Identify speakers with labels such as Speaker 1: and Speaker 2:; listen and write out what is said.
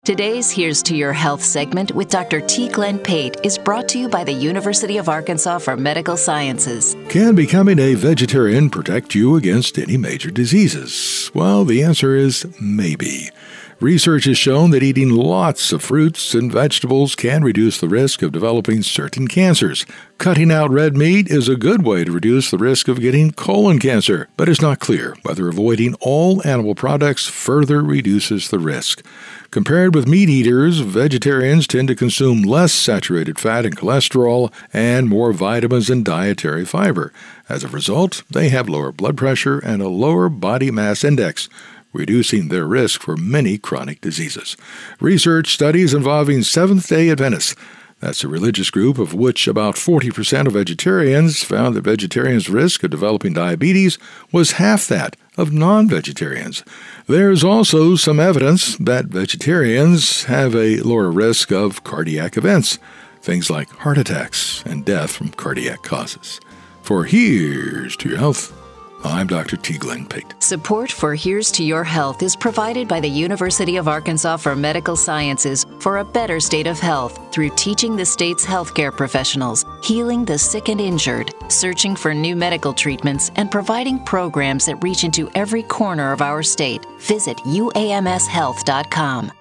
Speaker 1: Today's Here's to Your Health segment with Dr. T. Glenn Pate is brought to you by the University of Arkansas for Medical Sciences.
Speaker 2: Can becoming a vegetarian protect you against any major diseases? Well, the answer is maybe. Research has shown that eating lots of fruits and vegetables can reduce the risk of developing certain cancers. Cutting out red meat is a good way to reduce the risk of getting colon cancer, but it's not clear whether avoiding all animal products further reduces the risk. Compared with meat eaters, vegetarians tend to consume less saturated fat and cholesterol and more vitamins and dietary fiber. As a result, they have lower blood pressure and a lower body mass index, reducing their risk for many chronic diseases. Research studies involving Seventh-day Adventists, that's a religious group of which about 40% of vegetarians, found that vegetarians' risk of developing diabetes was half that of non-vegetarians. There's also some evidence that vegetarians have a lower risk of cardiac events, things like heart attacks and death from cardiac causes. For Here's to Your Health, I'm Dr. T. Glenn Pate.
Speaker 1: Support for Here's to Your Health is provided by the University of Arkansas for Medical Sciences for a better state of health through teaching the state's healthcare professionals, healing the sick and injured, searching for new medical treatments, and providing programs that reach into every corner of our state. Visit uamshealth.com.